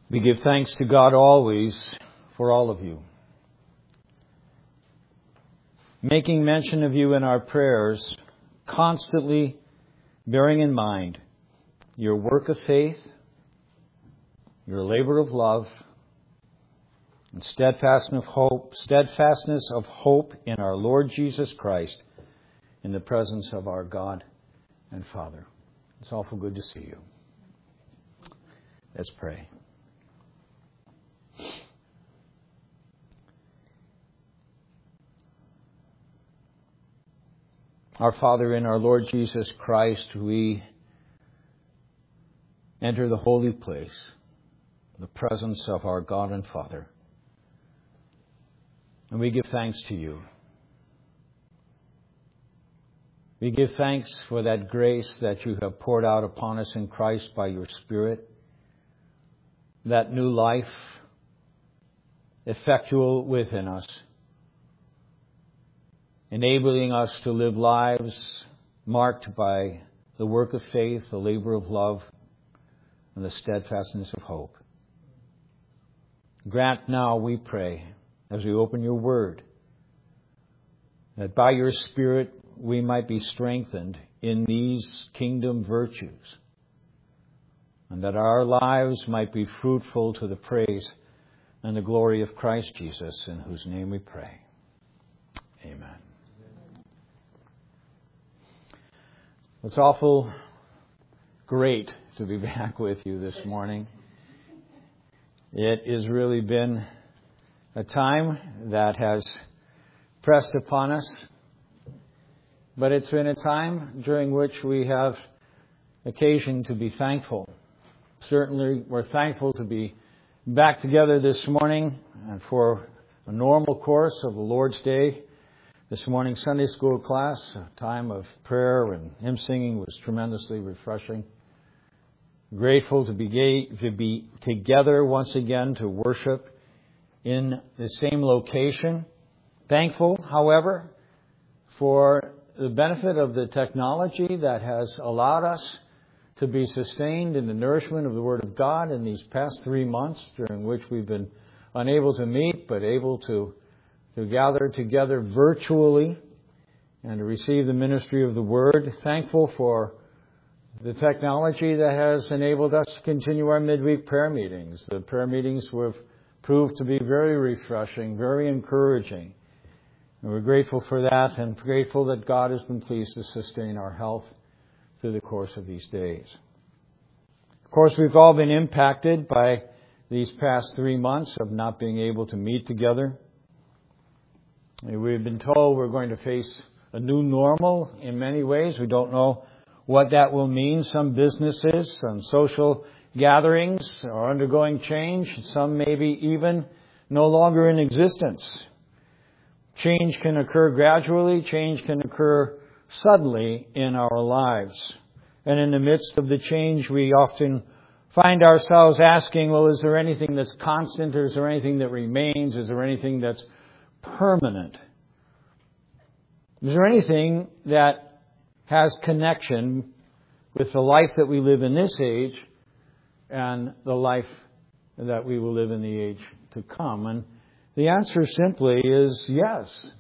We give thanks to God always for all of you, making mention of you in our prayers, constantly bearing in mind your work of faith, your labor of love, and steadfastness of hope in our Lord Jesus Christ in the presence of our God and Father. It's awful good to see you. Let's pray. Our Father, in our Lord Jesus Christ, we enter the holy place, the presence of our God and Father. And we give thanks to you. We give thanks for that grace that you have poured out upon us in Christ by your Spirit, that new life effectual within us, enabling us to live lives marked by the work of faith, the labor of love, and the steadfastness of hope. Grant now, we pray, as we open your word, that by your Spirit we might be strengthened in these kingdom virtues, and that our lives might be fruitful to the praise and the glory of Christ Jesus, in whose name we pray. Amen. It's awful great to be back with you this morning. It has really been a time that has pressed upon us, but it's been a time during which we have occasion to be thankful. Certainly, we're thankful to be back together this morning and for a normal course of the Lord's Day. This morning's Sunday school class, a time of prayer and hymn singing, was tremendously refreshing. Grateful to be together once again to worship in the same location. Thankful, however, for the benefit of the technology that has allowed us to be sustained in the nourishment of the Word of God in these past 3 months, during which we've been unable to meet, but able to gather together virtually and to receive the ministry of the Word. Thankful for the technology that has enabled us to continue our midweek prayer meetings. The prayer meetings have proved to be very refreshing, very encouraging. And we're grateful for that, and grateful that God has been pleased to sustain our health through the course of these days. Of course, we've all been impacted by these past 3 months of not being able to meet together. We've been told we're going to face a new normal in many ways. We don't know what that will mean. Some businesses, some social gatherings are undergoing change. Some may be even no longer in existence. Change can occur gradually. Change can occur suddenly in our lives. And in the midst of the change, we often find ourselves asking, well, is there anything that's constant? Or is there anything that remains? Is there anything that's permanent? Is there anything that has connection with the life that we live in this age and the life that we will live in the age to come? And the answer simply is yes.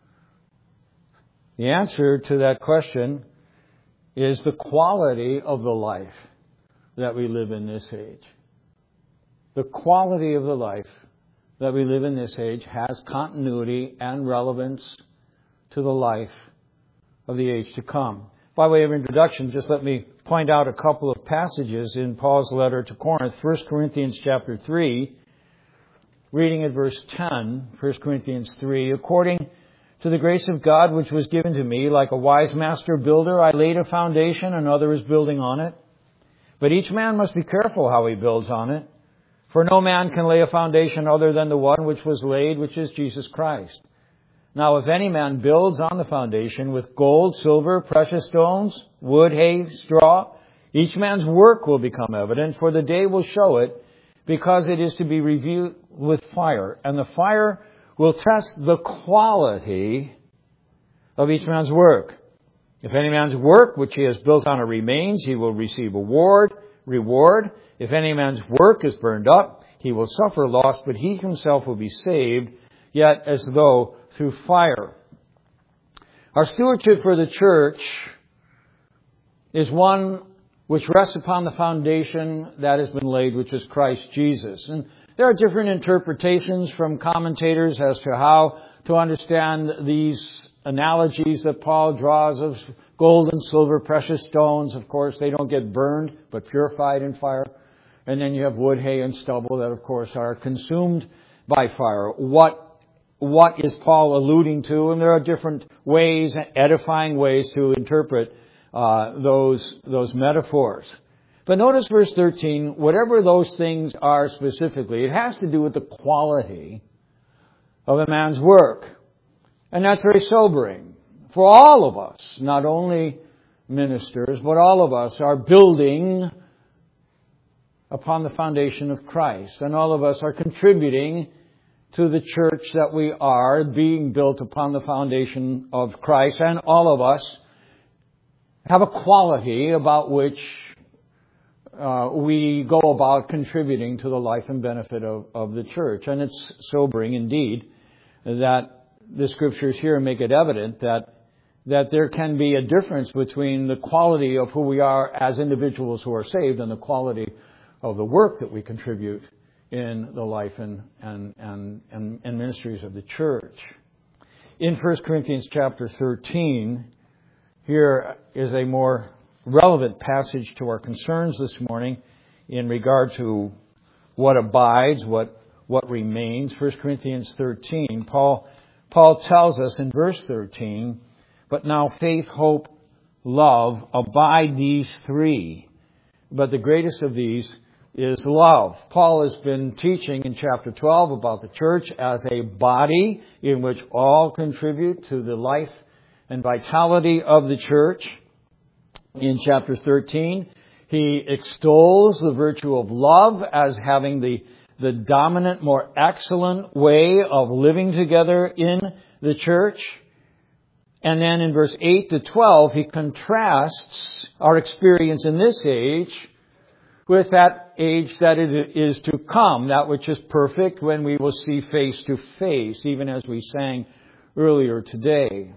The answer to that question is the quality of the life that we live in this age. The quality of the life that we live in this age has continuity and relevance to the life of the age to come. By way of introduction, just let me point out a couple of passages in Paul's letter to Corinth. 1 Corinthians chapter 3, reading at verse 10, 1 Corinthians 3, according to the grace of God which was given to me, like a wise master builder, I laid a foundation, another is building on it. But each man must be careful how he builds on it. For no man can lay a foundation other than the one which was laid, which is Jesus Christ. Now if any man builds on the foundation with gold, silver, precious stones, wood, hay, straw, each man's work will become evident, for the day will show it, because it is to be reviewed with fire. And the fire will test the quality of each man's work. If any man's work which he has built on it remains, he will receive a reward. reward. If any man's work is burned up, he will suffer loss, but he himself will be saved, yet as though through fire. Our stewardship for the church is one which rests upon the foundation that has been laid, which is Christ Jesus. And there are different interpretations from commentators as to how to understand these analogies that Paul draws of gold and silver, precious stones. Of course, they don't get burned, but purified in fire. And then you have wood, hay, and stubble that, of course, are consumed by fire. What is Paul alluding to? And there are different ways, edifying ways to interpret those metaphors. But notice verse 13, whatever those things are specifically, it has to do with the quality of a man's work. And that's very sobering. For all of us, not only ministers, but all of us are building upon the foundation of Christ. And all of us are contributing to the church that we are, being built upon the foundation of Christ. And all of us have a quality about which we go about contributing to the life and benefit of the church. And it's sobering indeed that the Scriptures here make it evident that there can be a difference between the quality of who we are as individuals who are saved and the quality of the work that we contribute in the life and ministries of the church. In 1 Corinthians chapter 13, here is a more relevant passage to our concerns this morning in regard to what abides, what remains. 1 Corinthians 13, Paul tells us in verse 13, but now faith, hope, love, abide these three. But the greatest of these is love. Paul has been teaching in chapter 12 about the church as a body in which all contribute to the life and vitality of the church. In chapter 13, he extols the virtue of love as having the dominant, more excellent way of living together in the church. And then in verse 8 to 12, he contrasts our experience in this age with that age that it is to come, that which is perfect, when we will see face to face, even as we sang earlier today.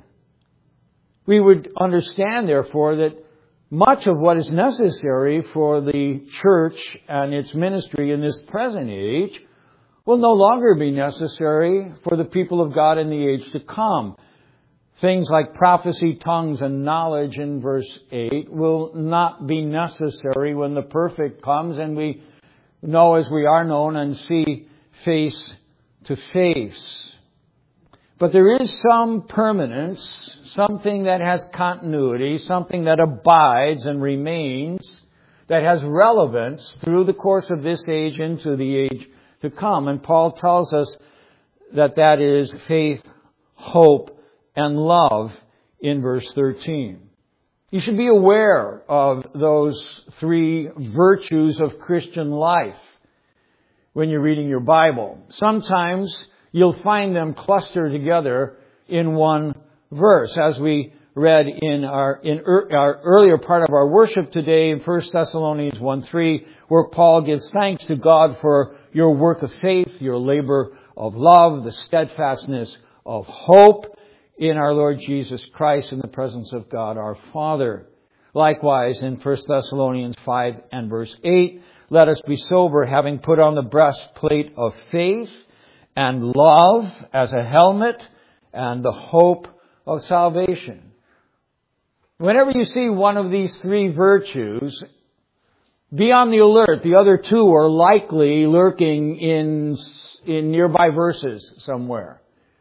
We would understand, therefore, that much of what is necessary for the church and its ministry in this present age will no longer be necessary for the people of God in the age to come. Things like prophecy, tongues, and knowledge in verse 8 will not be necessary when the perfect comes and we know as we are known and see face to face. But there is some permanence, something that has continuity, something that abides and remains, that has relevance through the course of this age into the age to come. And Paul tells us that is faith, hope, and love in verse 13. You should be aware of those three virtues of Christian life when you're reading your Bible. Sometimes you'll find them clustered together in one verse, as we read in our earlier part of our worship today in 1 Thessalonians 1:3, where Paul gives thanks to God for your work of faith, your labor of love, the steadfastness of hope in our Lord Jesus Christ in the presence of God our Father. Likewise, in 1 Thessalonians 5 and verse 8, let us be sober, having put on the breastplate of faith and love as a helmet and the hope of salvation. Whenever you see one of these three virtues, be on the alert. The other two are likely lurking in nearby verses somewhere.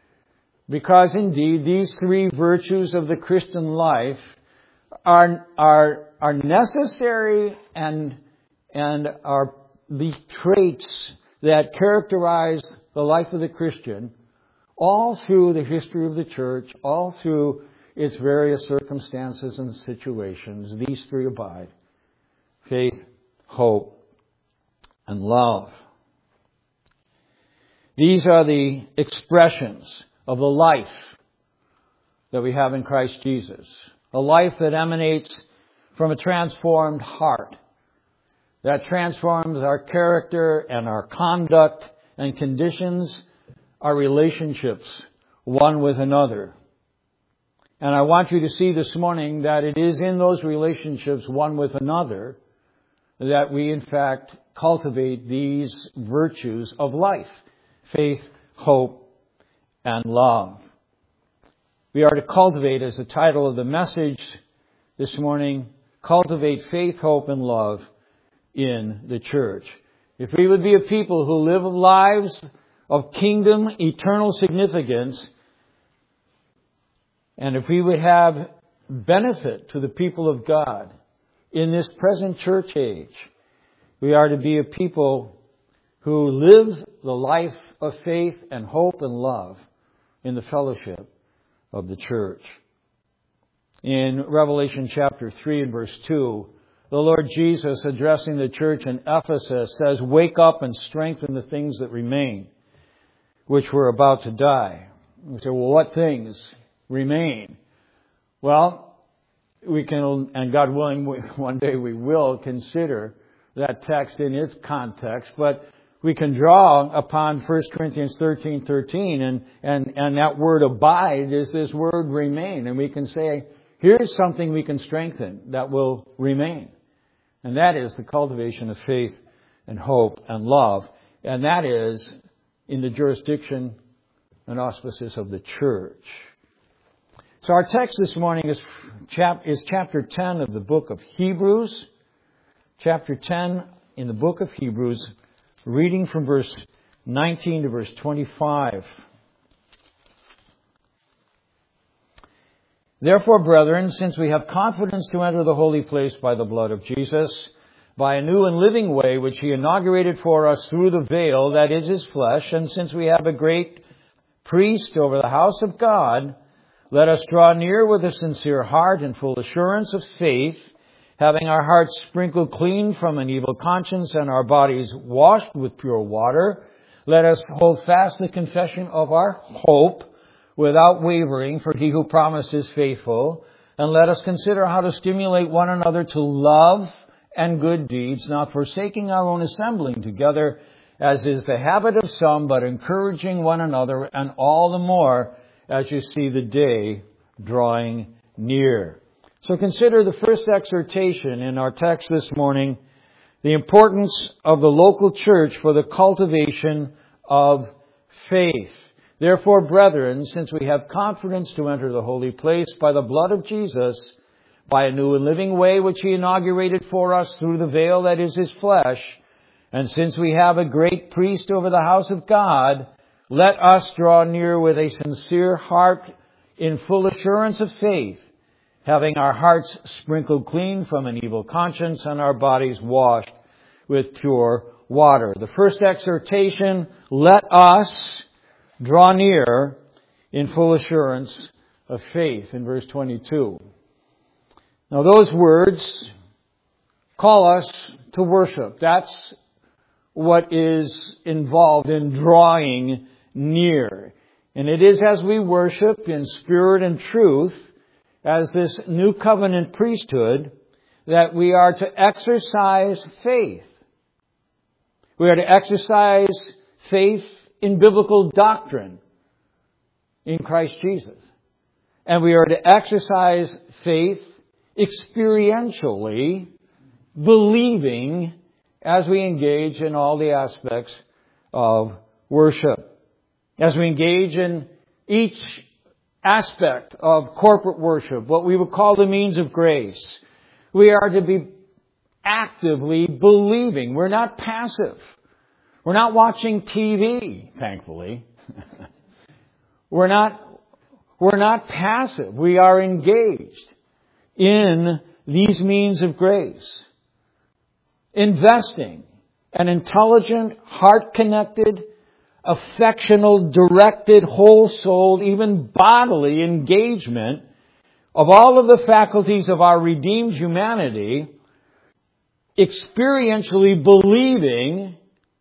Because indeed, these three virtues of the Christian life are necessary and are the traits that characterize the life of the Christian all through the history of the church, all through its various circumstances and situations. These three abide: faith, hope, and love. These are the expressions of the life that we have in Christ Jesus. A life that emanates from a transformed heart. that transforms our character and our conduct and conditions our relationships one with another. And I want you to see this morning that it is in those relationships one with another that we in fact cultivate these virtues of life: faith, hope, and love. We are to cultivate, as the title of the message this morning, cultivate faith, hope, and love in the church. If we would be a people who live lives of kingdom, eternal significance, and if we would have benefit to the people of God in this present church age, we are to be a people who live the life of faith and hope and love in the fellowship of the church. In Revelation chapter 3 and verse 2, the Lord Jesus, addressing the church in Ephesus, says, "Wake up and strengthen the things that remain, which were about to die." We say, well, what things remain? Well, we can, and God willing, one day we will consider that text in its context, but we can draw upon 1 Corinthians 13:13, and that word abide is this word remain. And we can say, here's something we can strengthen that will remain. And that is the cultivation of faith and hope and love. And that is in the jurisdiction and auspices of the church. So our text this morning is chapter 10 of the book of Hebrews. Chapter 10 in the book of Hebrews, reading from verse 19 to verse 25. "Therefore, brethren, since we have confidence to enter the holy place by the blood of Jesus, by a new and living way which He inaugurated for us through the veil, that is His flesh, and since we have a great priest over the house of God, let us draw near with a sincere heart and full assurance of faith, having our hearts sprinkled clean from an evil conscience and our bodies washed with pure water. Let us hold fast the confession of our hope without wavering, for He who promised is faithful. And let us consider how to stimulate one another to love and good deeds, not forsaking our own assembling together, as is the habit of some, but encouraging one another, and all the more as you see the day drawing near." So consider the first exhortation in our text this morning, the importance of the local church for the cultivation of faith. "Therefore, brethren, since we have confidence to enter the holy place by the blood of Jesus, by a new and living way which He inaugurated for us through the veil that is His flesh, and since we have a great priest over the house of God, let us draw near with a sincere heart in full assurance of faith, having our hearts sprinkled clean from an evil conscience and our bodies washed with pure water." The first exhortation, let us draw near in full assurance of faith, in verse 22. Now those words call us to worship. That's what is involved in drawing near. And it is as we worship in spirit and truth, as this new covenant priesthood, that we are to exercise faith. We are to exercise faith in biblical doctrine in Christ Jesus. And we are to exercise faith experientially, believing as we engage in all the aspects of worship. As we engage in each aspect of corporate worship, what we would call the means of grace, we are to be actively believing. We're not passive. We're not watching TV, thankfully. We're not passive. We are engaged in these means of grace. Investing an intelligent, heart-connected, affectional, directed, whole-souled, even bodily engagement of all of the faculties of our redeemed humanity, experientially believing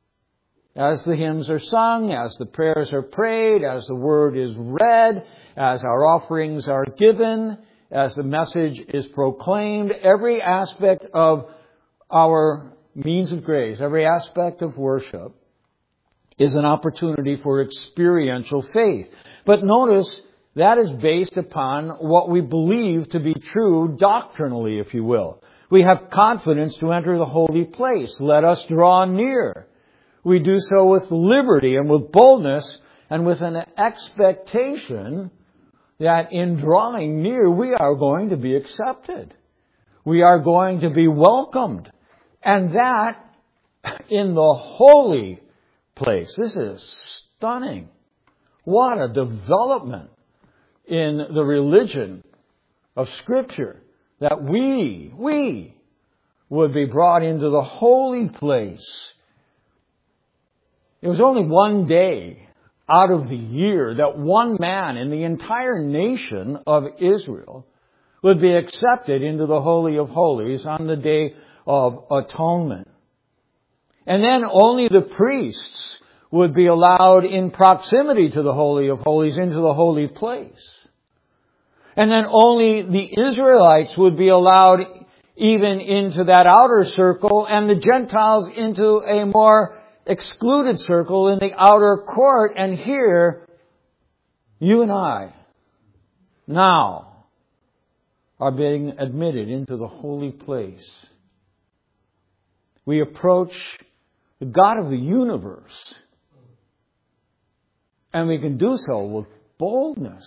as the hymns are sung, as the prayers are prayed, as the word is read, as our offerings are given, as the message is proclaimed, every aspect of our means of grace, every aspect of worship, is an opportunity for experiential faith. But notice, that is based upon what we believe to be true doctrinally, if you will. We have confidence to enter the holy place. Let us draw near. We do so with liberty and with boldness and with an expectation that in drawing near we are going to be accepted. We are going to be welcomed. And that in the holy place. This is stunning. What a development in the religion of Scripture, that we would be brought into the holy place. It was only one day out of the year that one man in the entire nation of Israel would be accepted into the Holy of Holies on the Day of Atonement. And then only the priests would be allowed in proximity to the Holy of Holies into the holy place. And then only the Israelites would be allowed even into that outer circle, and the Gentiles into a more excluded circle in the outer court. And here, you and I now are being admitted into the holy place. We approach the God of the universe, and we can do so with boldness.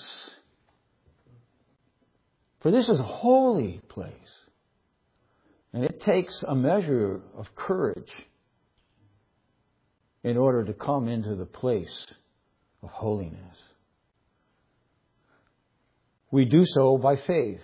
For this is a holy place. And it takes a measure of courage in order to come into the place of holiness. We do so by faith.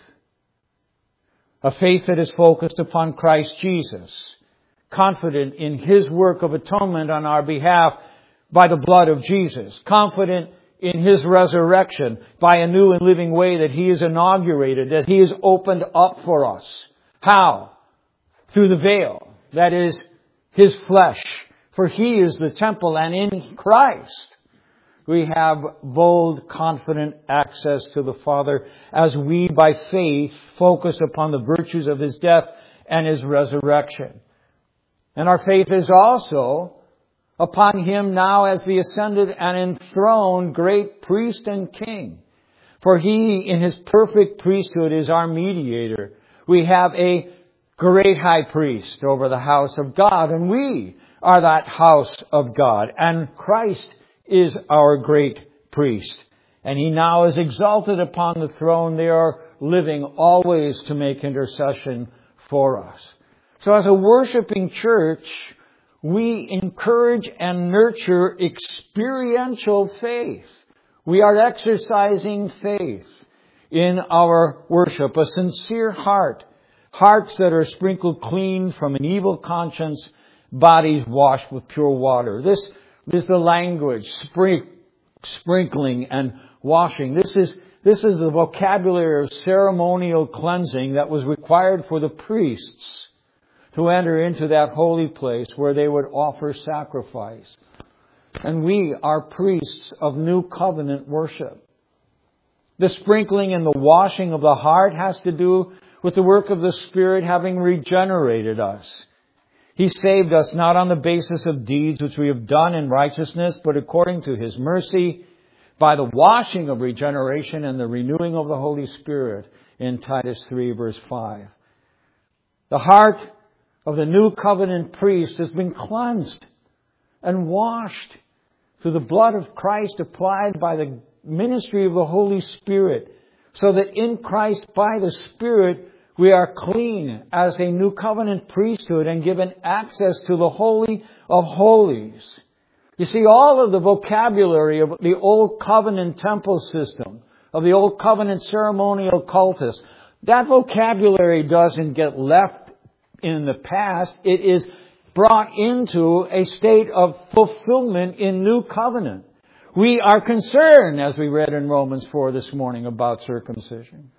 A faith that is focused upon Christ Jesus, confident in His work of atonement on our behalf by the blood of Jesus, confident in His resurrection by a new and living way that He has inaugurated, that He has opened up for us. How? Through the veil, that is His flesh. For He is the temple, and in Christ we have bold, confident access to the Father as we, by faith, focus upon the virtues of His death and His resurrection. And our faith is also upon Him now as the ascended and enthroned great priest and king. For He, in His perfect priesthood, is our mediator. We have a great high priest over the house of God, and we are that house of God. And Christ is our great priest. And He now is exalted upon the throne there, living always to make intercession for us. So as a worshiping church, we encourage and nurture experiential faith. We are exercising faith in our worship, a sincere heart, hearts that are sprinkled clean from an evil conscience, bodies washed with pure water. This is the language, sprinkling and washing. This is the vocabulary of ceremonial cleansing that was required for the priests to enter into that holy place where they would offer sacrifice. And we are priests of new covenant worship. The sprinkling and the washing of the heart has to do with the work of the Spirit having regenerated us. He saved us not on the basis of deeds which we have done in righteousness, but according to His mercy, by the washing of regeneration and the renewing of the Holy Spirit in Titus 3 verse 5. The heart of the new covenant priest has been cleansed and washed through the blood of Christ applied by the ministry of the Holy Spirit, so that in Christ by the Spirit we are clean as a new covenant priesthood and given access to the Holy of Holies. You see, all of the vocabulary of the Old Covenant temple system, of the Old Covenant ceremonial cultus, that vocabulary doesn't get left in the past. It is brought into a state of fulfillment in New Covenant. We are concerned, as we read in Romans 4 this morning, about circumcision.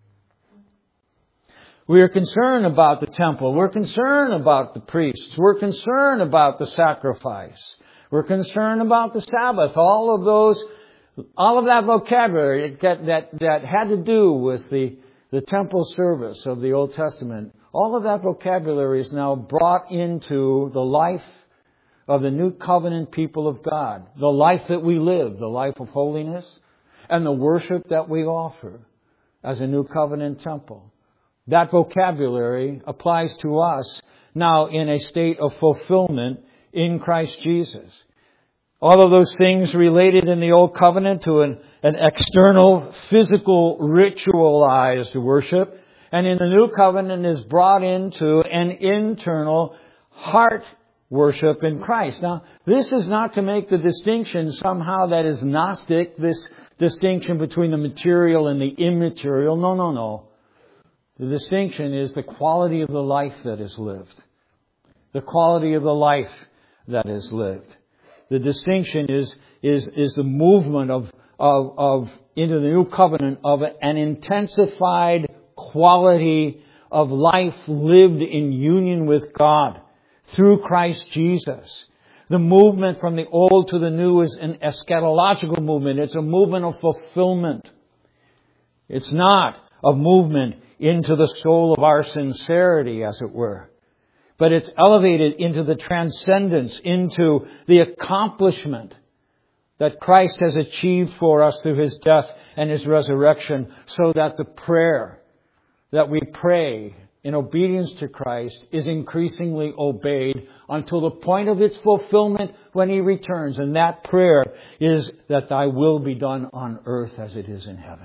We are concerned about the temple. We're concerned about the priests. We're concerned about the sacrifice. We're concerned about the Sabbath. All of that vocabulary that had to do with the temple service of the Old Testament All of that vocabulary is now brought into the life of the new covenant people of God. The life that we live, the life of holiness, and the worship that we offer as a new covenant temple. That vocabulary applies to us now in a state of fulfillment in Christ Jesus. All of those things related in the Old Covenant to an external, physical, ritualized worship, and in the New Covenant is brought into an internal heart worship in Christ. Now, this is not to make the distinction somehow that is Gnostic, this distinction between the material and the immaterial. No. The distinction is the quality of the life that is lived. The quality of the life that is lived. The distinction is the movement of into the new covenant of an intensified quality of life lived in union with God through Christ Jesus. The movement from the old to the new is an eschatological movement. It's a movement of fulfillment. It's not a movement into the soul of our sincerity, as it were. But it's elevated into the transcendence, into the accomplishment that Christ has achieved for us through His death and His resurrection, so that the prayer that we pray in obedience to Christ is increasingly obeyed until the point of its fulfillment when He returns. And that prayer is that Thy will be done on earth as it is in heaven.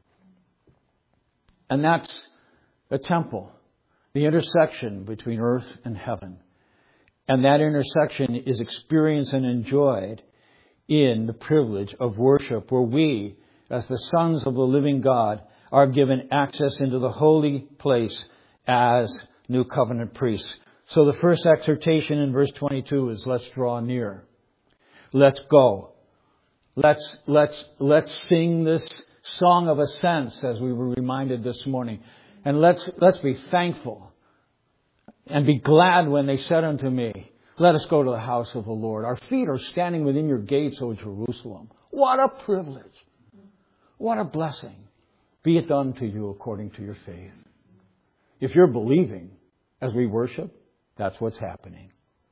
And that's a temple, the intersection between earth and heaven. And that intersection is experienced and enjoyed in the privilege of worship, where we, as the sons of the living God, are given access into the holy place as new covenant priests. So the first exhortation in verse 22 is, let's draw near. Let's go. Let's sing this song of ascents, as we were reminded this morning. And let's be thankful and be glad when they said unto me, let us go to the house of the Lord. Our feet are standing within your gates, O Jerusalem. What a privilege. What a blessing. Be it done to you according to your faith. If you're believing as we worship, that's what's happening.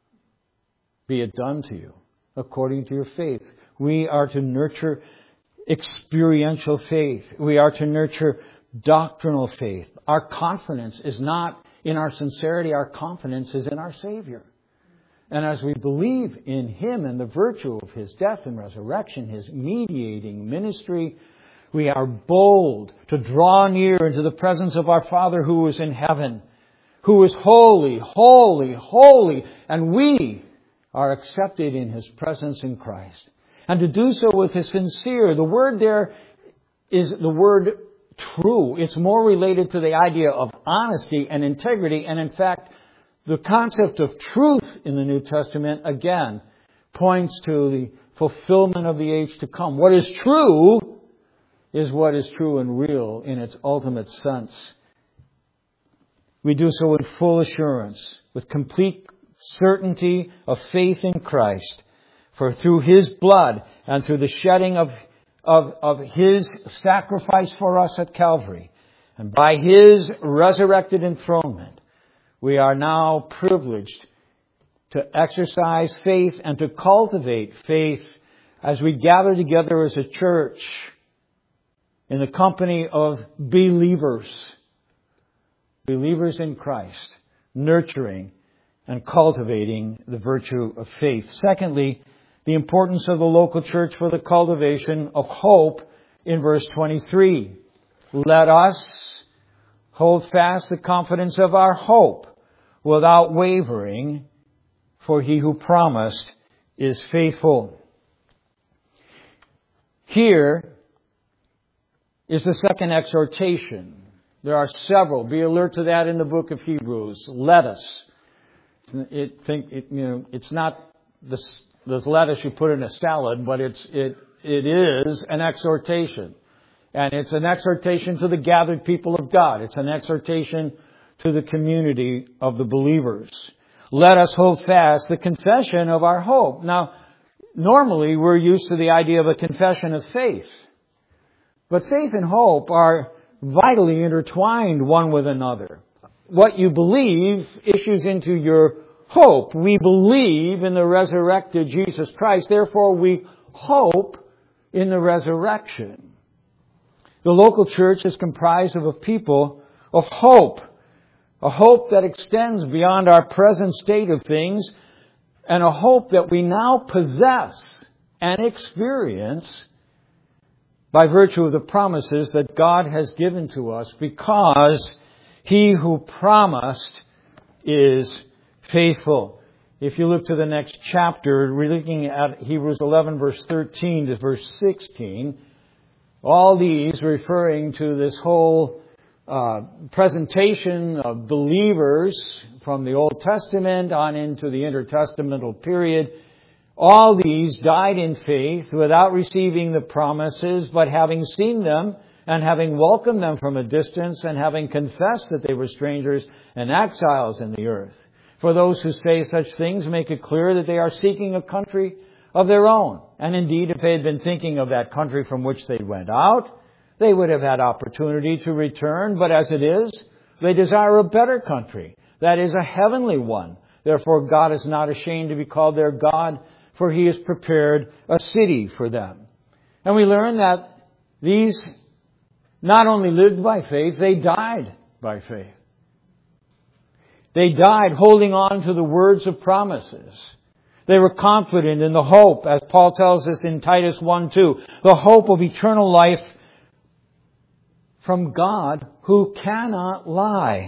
Be it done to you according to your faith. We are to nurture experiential faith. We are to nurture doctrinal faith. Our confidence is not in our sincerity. Our confidence is in our Savior. And as we believe in Him and the virtue of His death and resurrection, His mediating ministry, we are bold to draw near into the presence of our Father who is in heaven, who is holy, holy, holy, and we are accepted in His presence in Christ. And to do so with a sincere, the word there is the word true. It's more related to the idea of honesty and integrity. And in fact, the concept of truth in the New Testament, again, points to the fulfillment of the age to come. What is true is what is true and real in its ultimate sense. We do so with full assurance, with complete certainty of faith in Christ. For through His blood and through the shedding of His sacrifice for us at Calvary, and by His resurrected enthronement, we are now privileged to exercise faith and to cultivate faith as we gather together as a church in the company of believers in Christ, nurturing and cultivating the virtue of faith. Secondly, the importance of the local church for the cultivation of hope in verse 23. Let us hold fast the confidence of our hope without wavering, for He who promised is faithful. Here is the second exhortation. There are several. Be alert to that in the book of Hebrews. Let us. It's not the lettuce you put in a salad, but it is an exhortation. And it's an exhortation to the gathered people of God. It's an exhortation to the community of the believers. Let us hold fast the confession of our hope. Now, normally we're used to the idea of a confession of faith. But faith and hope are vitally intertwined one with another. what you believe issues into your hope. We believe in the resurrected Jesus Christ. Therefore, we hope in the resurrection. The local church is comprised of a people of hope. A hope that extends beyond our present state of things, and a hope that we now possess and experience by virtue of the promises that God has given to us, because He who promised is faithful. If you look to the next chapter, we're looking at Hebrews 11, verse 13 to verse 16. All these referring to this whole presentation of believers from the Old Testament on into the intertestamental period. All these died in faith without receiving the promises, but having seen them and having welcomed them from a distance and having confessed that they were strangers and exiles in the earth. For those who say such things make it clear that they are seeking a country of their own. And indeed, if they had been thinking of that country from which they went out, they would have had opportunity to return. But as it is, they desire a better country, that is, a heavenly one. Therefore, God is not ashamed to be called their God, for He has prepared a city for them. And we learn that these not only lived by faith, they died by faith. They died holding on to the words of promises. They were confident in the hope, as Paul tells us in Titus 1:2, the hope of eternal life from God who cannot lie,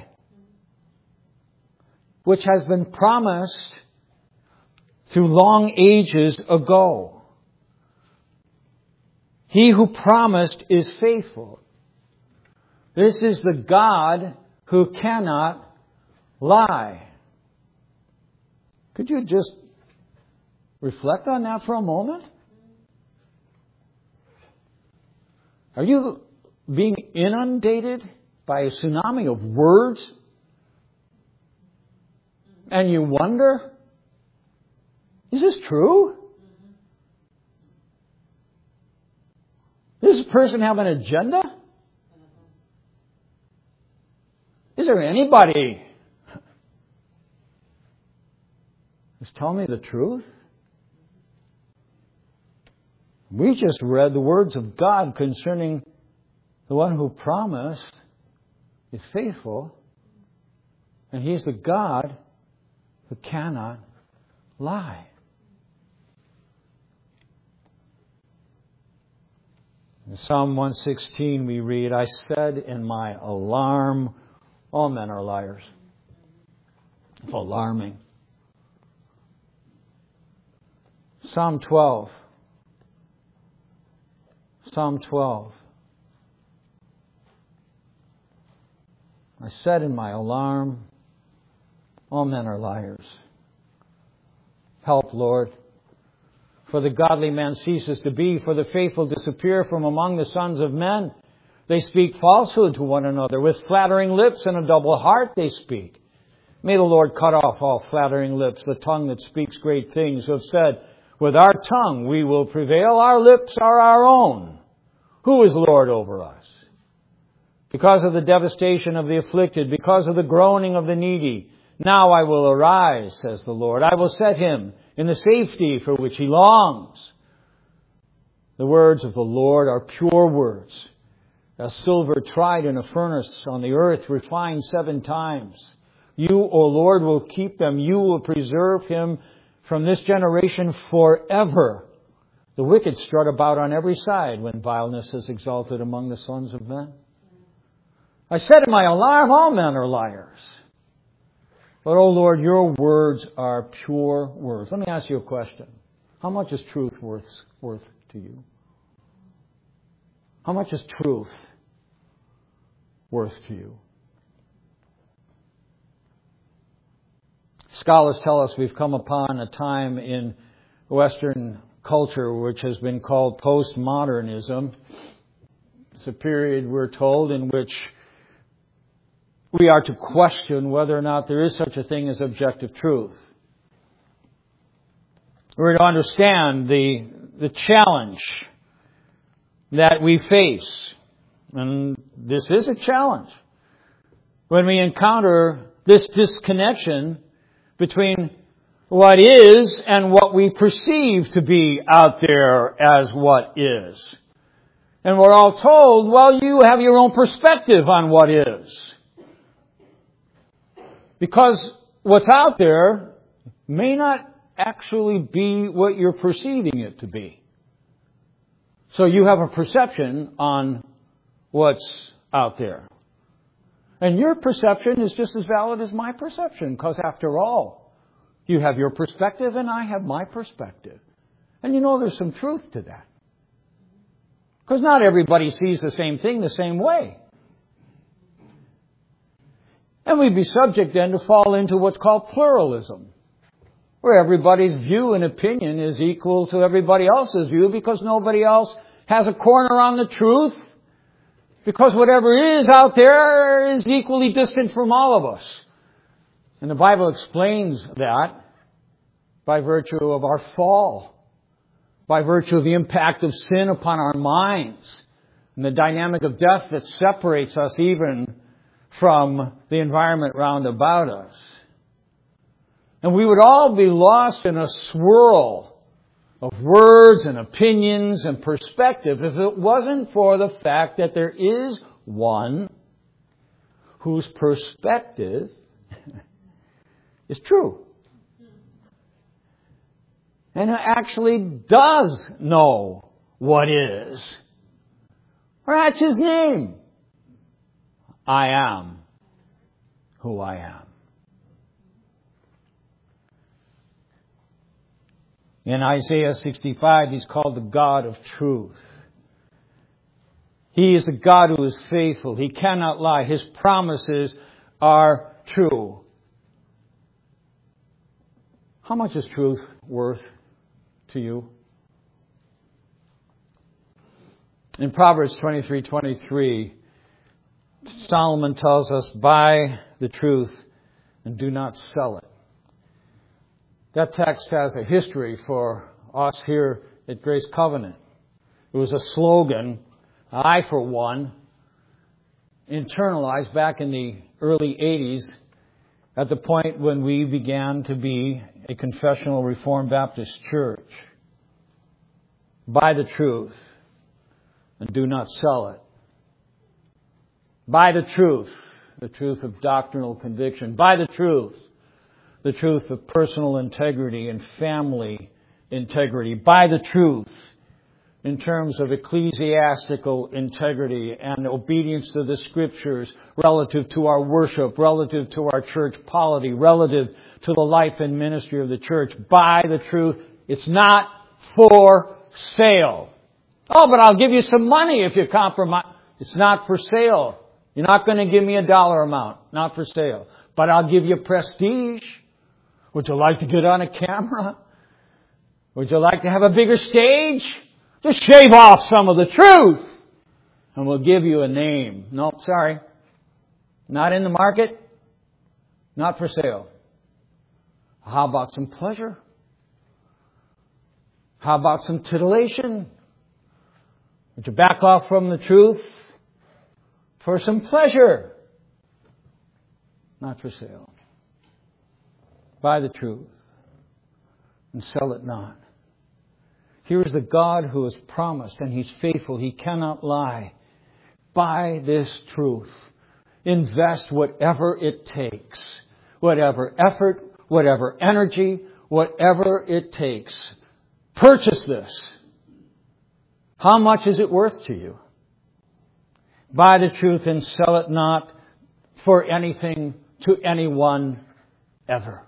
which has been promised through long ages ago. He who promised is faithful. This is the God who cannot lie. Could you just reflect on that for a moment? Are you being inundated by a tsunami of words? And you wonder, is this true? Does this person have an agenda? Is there anybody who's telling me the truth? We just read the words of God concerning the one who promised is faithful, and He is the God who cannot lie. In Psalm 116 we read, I said in my alarm, all men are liars. It's alarming. Psalm 12. Psalm 12. I said in my alarm, all men are liars. Help, Lord. For the godly man ceases to be, for the faithful disappear from among the sons of men. They speak falsehood to one another. With flattering lips and a double heart they speak. May the Lord cut off all flattering lips, the tongue that speaks great things, who have said, with our tongue we will prevail, our lips are our own. Who is Lord over us? Because of the devastation of the afflicted, because of the groaning of the needy, now I will arise, says the Lord. I will set him in the safety for which he longs. The words of the Lord are pure words, as silver tried in a furnace on the earth, refined 7 times. You, O Lord, will keep them. You will preserve him from this generation forever. The wicked strut about on every side when vileness is exalted among the sons of men. I said in my alarm, all men are liars. But, O Lord, your words are pure words. Let me ask you a question. How much is truth worth to you? How much is truth worth to you? Scholars tell us we've come upon a time in Western culture which has been called postmodernism. It's a period, we're told, in which we are to question whether or not there is such a thing as objective truth. We're to understand the challenge that we face. And this is a challenge. when we encounter this disconnection between what is and what we perceive to be out there as what is. And we're all told, well, you have your own perspective on what is. Because what's out there may not actually be what you're perceiving it to be. So you have a perception on what's out there. And your perception is just as valid as my perception, because after all, you have your perspective and I have my perspective. And you know there's some truth to that. Because not everybody sees the same thing the same way. And we'd be subject then to fall into what's called pluralism, where everybody's view and opinion is equal to everybody else's view because nobody else has a corner on the truth, because whatever is out there is equally distant from all of us. And the Bible explains that by virtue of our fall, by virtue of the impact of sin upon our minds, and the dynamic of death that separates us even from the environment round about us. And we would all be lost in a swirl of words and opinions and perspective if it wasn't for the fact that there is one whose perspective is true. And who actually does know what is. Or that's His name. I am who I am. In Isaiah 65, He's called the God of truth. He is the God who is faithful. He cannot lie. His promises are true. How much is truth worth to you? In Proverbs 23:23, Solomon tells us, buy the truth and do not sell it. That text has a history for us here at Grace Covenant. It was a slogan, I for one, internalized back in the early 80s at the point when we began to be a confessional Reformed Baptist church. Buy the truth and do not sell it. Buy the truth of doctrinal conviction. Buy the truth of personal integrity and family integrity. Buy the truth in terms of ecclesiastical integrity and obedience to the Scriptures relative to our worship, relative to our church polity, relative to the life and ministry of the church. Buy the truth. It's not for sale. Oh, but I'll give you some money if you compromise. It's not for sale. You're not going to give me a dollar amount. Not for sale. But I'll give you prestige. Would you like to get on a camera? Would you like to have a bigger stage? Just shave off some of the truth and we'll give you a name. Nope, sorry. Not in the market. Not for sale. How about some pleasure? How about some titillation? Would you back off from the truth for some pleasure? Not for sale. Buy the truth and sell it not. Here is the God who has promised, and He's faithful. He cannot lie. Buy this truth. Invest whatever it takes. Whatever effort, whatever energy, whatever it takes. Purchase this. How much is it worth to you? Buy the truth and sell it not for anything to anyone ever.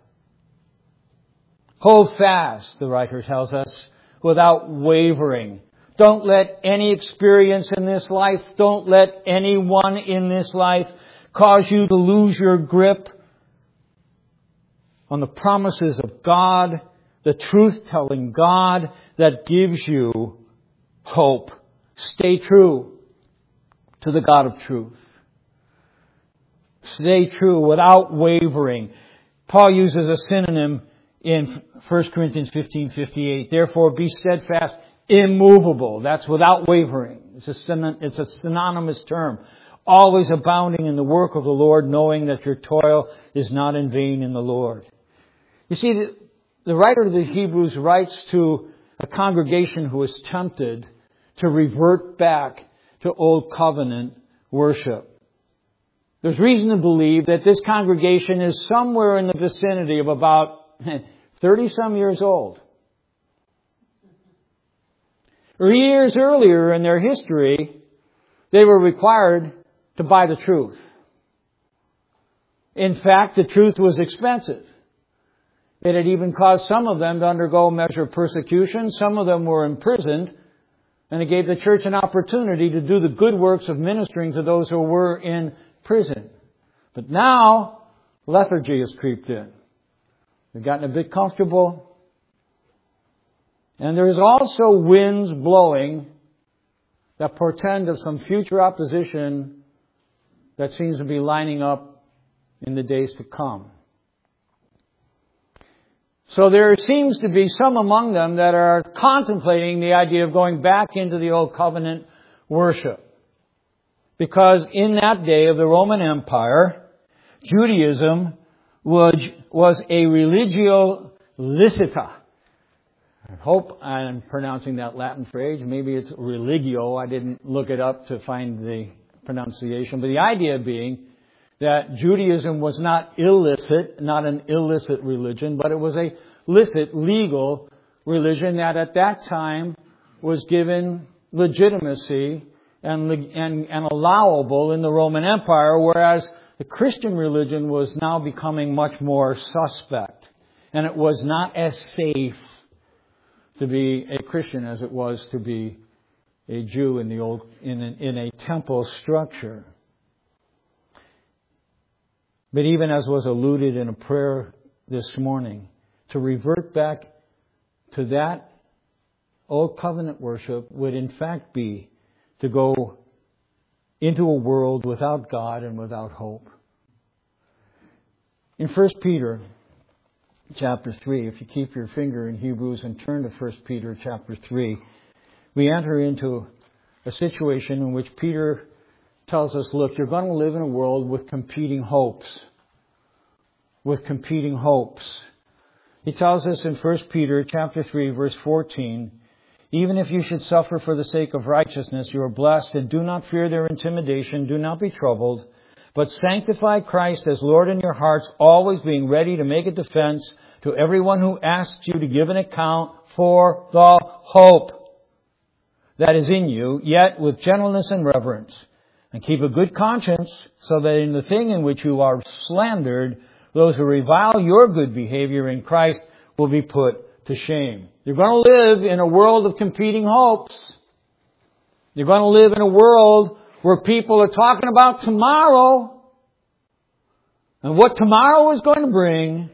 Hold fast, the writer tells us, without wavering. Don't let any experience in this life, don't let anyone in this life cause you to lose your grip on the promises of God, the truth-telling God that gives you hope. Stay true to the God of truth. Stay true without wavering. Paul uses a synonym in 1 Corinthians 15:58. Therefore, be steadfast, immovable. That's without wavering. It's a synonymous term. always abounding in the work of the Lord, knowing that your toil is not in vain in the Lord. You see, the writer of the Hebrews writes to a congregation who is tempted to revert back to Old Covenant worship. There's reason to believe that this congregation is somewhere in the vicinity of about 30-some years old. Years earlier in their history, they were required to buy the truth. In fact, the truth was expensive. It had even caused some of them to undergo a measure of persecution. Some of them were imprisoned. And it gave the church an opportunity to do the good works of ministering to those who were in prison. But now, lethargy has creeped in. They've gotten a bit comfortable. And there's also winds blowing that portend of some future opposition that seems to be lining up in the days to come. So there seems to be some among them that are contemplating the idea of going back into the Old Covenant worship. Because in that day of the Roman Empire, Judaism was a religio licita. I hope I'm pronouncing that Latin phrase. Maybe it's religio. I didn't look it up to find the pronunciation. But the idea being that Judaism was not illicit, not an illicit religion, but it was a licit, legal religion that at that time was given legitimacy and allowable in the Roman Empire, whereas the Christian religion was now becoming much more suspect. And it was not as safe to be a Christian as it was to be a Jew in a temple structure. But even as was alluded in a prayer this morning, to revert back to that Old Covenant worship would in fact be to go into a world without God and without hope. In 1 Peter chapter 3, if you keep your finger in Hebrews and turn to 1 Peter chapter 3, we enter into a situation in which Peter tells us, look, you're going to live in a world with competing hopes. With competing hopes. He tells us in 1 Peter chapter 3, verse 14, even if you should suffer for the sake of righteousness, you are blessed, and do not fear their intimidation, do not be troubled, but sanctify Christ as Lord in your hearts, always being ready to make a defense to everyone who asks you to give an account for the hope that is in you, yet with gentleness and reverence. And keep a good conscience, so that in the thing in which you are slandered, those who revile your good behavior in Christ will be put to shame. You're going to live in a world of competing hopes. You're going to live in a world where people are talking about tomorrow and what tomorrow is going to bring.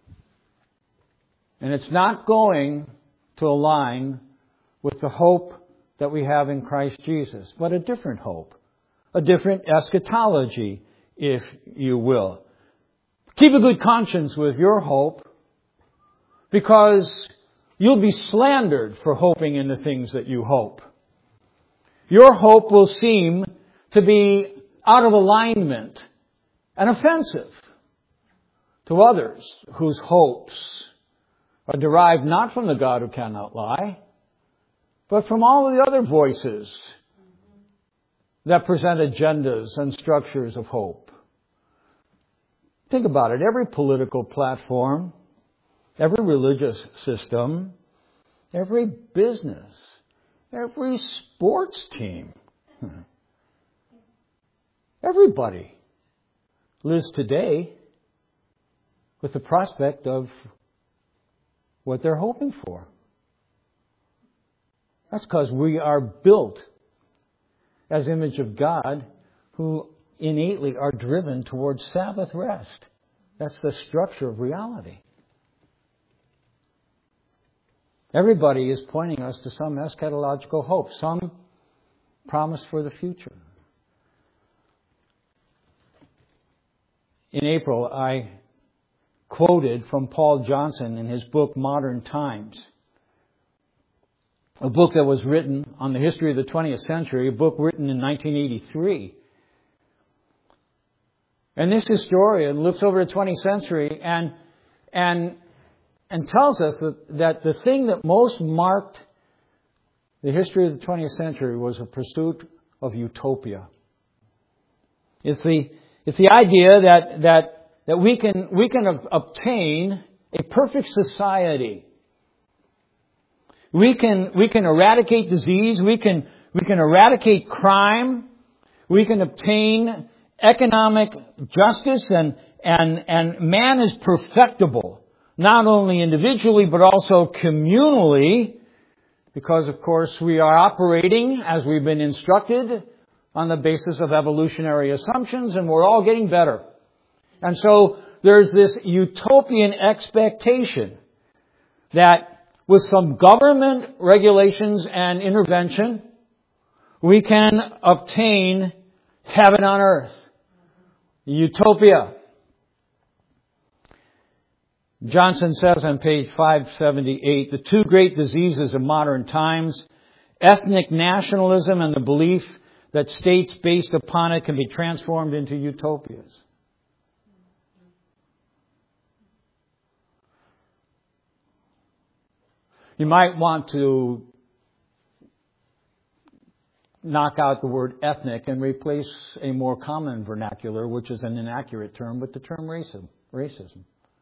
And it's not going to align with the hope that we have in Christ Jesus, but a different hope, a different eschatology, if you will. Keep a good conscience with your hope, because you'll be slandered for hoping in the things that you hope. Your hope will seem to be out of alignment and offensive to others whose hopes are derived not from the God who cannot lie, but from all of the other voices that present agendas and structures of hope. Think about it. Every political platform, every religious system, every business, every sports team, everybody lives today with the prospect of what they're hoping for. That's because we are built as image of God, who innately are driven towards Sabbath rest. That's the structure of reality. Everybody is pointing us to some eschatological hope, some promise for the future. In April, I quoted from Paul Johnson in his book, Modern Times, a book that was written on the history of the 20th century, a book written in 1983. And this historian looks over the 20th century and tells us that the thing that most marked the history of the 20th century was a pursuit of utopia. It's the idea that we can obtain a perfect society. We can eradicate disease. We can eradicate crime. We can obtain economic justice, and man is perfectible, not only individually but also communally, because of course we are operating, as we've been instructed, on the basis of evolutionary assumptions, and we're all getting better. And so there's this utopian expectation that with some government regulations and intervention, we can obtain heaven on earth. Utopia. Johnson says on page 578, the two great diseases of modern times, ethnic nationalism and the belief that states based upon it can be transformed into utopias. You might want to knock out the word ethnic and replace a more common vernacular, which is an inaccurate term, with the term racism.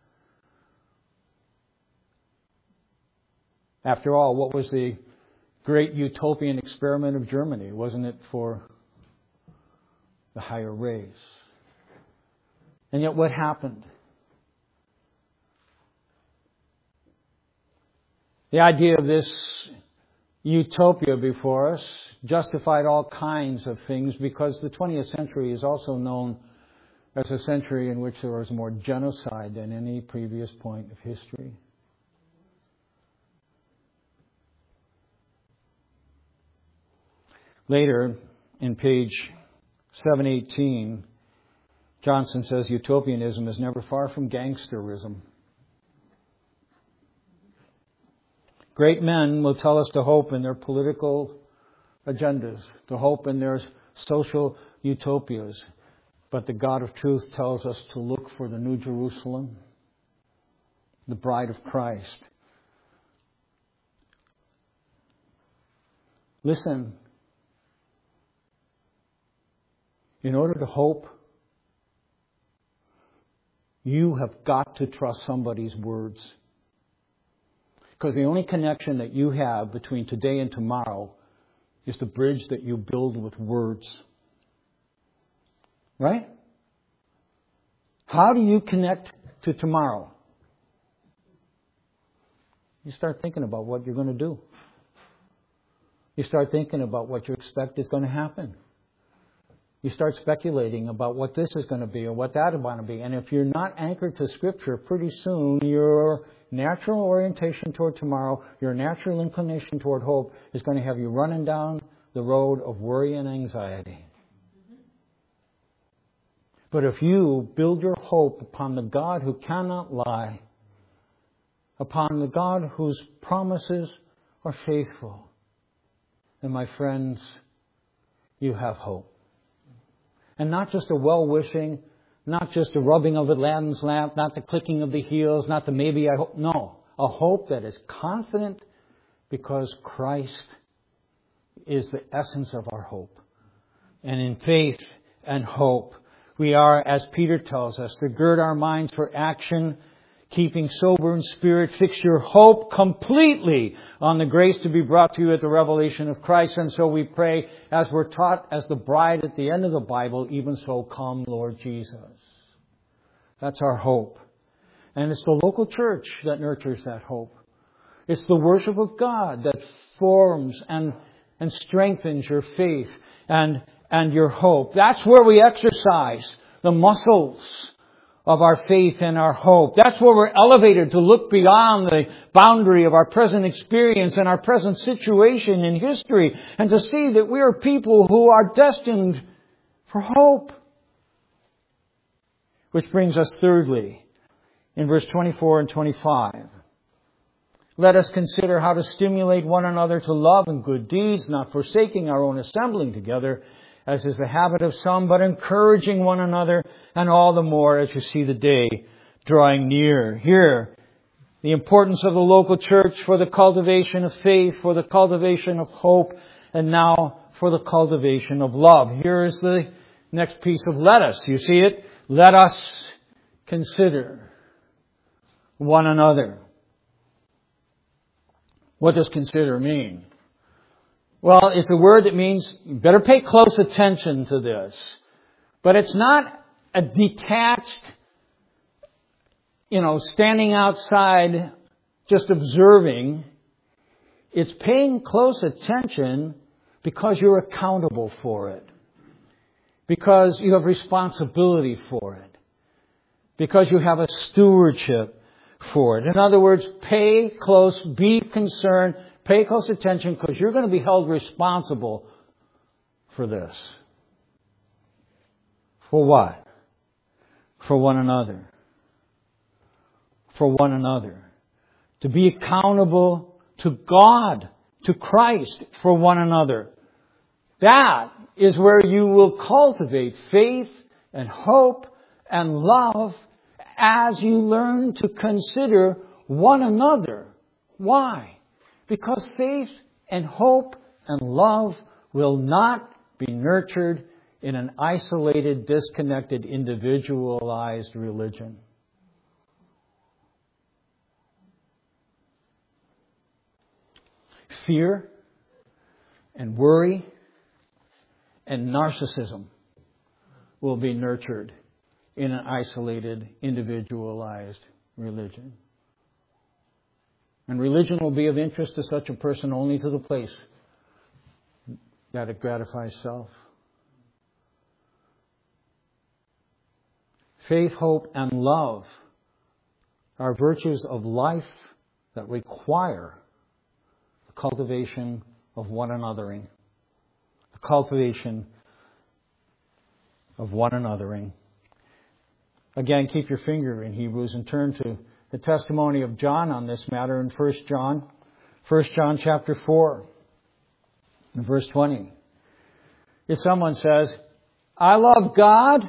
After all, what was the great utopian experiment of Germany? Wasn't it for the higher race? And yet what happened? The idea of this utopia before us justified all kinds of things, because the 20th century is also known as a century in which there was more genocide than any previous point of history. Later, in page 718, Johnson says utopianism is never far from gangsterism. Great men will tell us to hope in their political agendas, to hope in their social utopias. But the God of truth tells us to look for the New Jerusalem, the bride of Christ. Listen. In order to hope, you have got to trust somebody's words. Because the only connection that you have between today and tomorrow is the bridge that you build with words. Right? How do you connect to tomorrow? You start thinking about what you're going to do. You start thinking about what you expect is going to happen. You start speculating about what this is going to be or what that is going to be. And if you're not anchored to Scripture, pretty soon your natural orientation toward tomorrow, your natural inclination toward hope is going to have you running down the road of worry and anxiety. But if you build your hope upon the God who cannot lie, upon the God whose promises are faithful, then, my friends, you have hope. And not just a well-wishing, not just a rubbing of Aladdin's lamp, not the clicking of the heels, not the maybe I hope. No, a hope that is confident, because Christ is the essence of our hope. And in faith and hope, we are, as Peter tells us, to gird our minds for action, keeping sober in spirit, fix your hope completely on the grace to be brought to you at the revelation of Christ. And so we pray, as we're taught as the bride at the end of the Bible, even so come, Lord Jesus. That's our hope. And it's the local church that nurtures that hope. It's the worship of God that forms and strengthens your faith and your hope. That's where we exercise the muscles of our faith and our hope. That's where we're elevated to look beyond the boundary of our present experience and our present situation in history, and to see that we are people who are destined for hope. Which brings us thirdly, in verse 24 and 25. Let us consider how to stimulate one another to love and good deeds, not forsaking our own assembling together, as is the habit of some, but encouraging one another, and all the more as you see the day drawing near. Here, the importance of the local church for the cultivation of faith, for the cultivation of hope, and now for the cultivation of love. Here is the next piece of let us. You see it? Let us consider one another. What does consider mean? Well, it's a word that means you better pay close attention to this. But it's not a detached, standing outside just observing. It's paying close attention because you're accountable for it. Because you have responsibility for it. Because you have a stewardship for it. In other words, pay close, be concerned, pay close attention because you're going to be held responsible for this. For what? For one another. For one another. To be accountable to God, to Christ, for one another. That is where you will cultivate faith and hope and love as you learn to consider one another. Why? Because faith and hope and love will not be nurtured in an isolated, disconnected, individualized religion. Fear and worry and narcissism will be nurtured in an isolated, individualized religion. And religion will be of interest to such a person only to the place that it gratifies self. Faith, hope, and love are virtues of life that require the cultivation of one anothering. The cultivation of one anothering. Again, keep your finger in Hebrews and turn to the testimony of John on this matter in 1 John chapter 4, and verse 20. If someone says, I love God,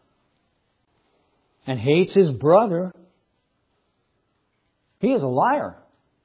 and hates his brother, he is a liar.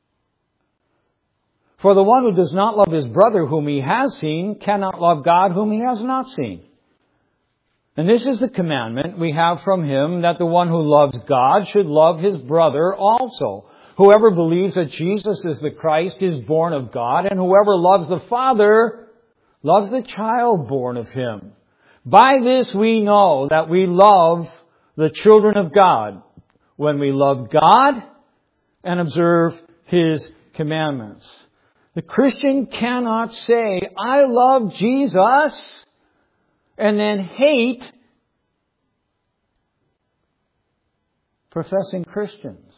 For the one who does not love his brother whom he has seen cannot love God whom he has not seen. And this is the commandment we have from him, that the one who loves God should love his brother also. Whoever believes that Jesus is the Christ is born of God, and whoever loves the Father loves the child born of him. By this we know that we love the children of God, when we love God and observe his commandments. The Christian cannot say, I love Jesus, and then hate professing Christians.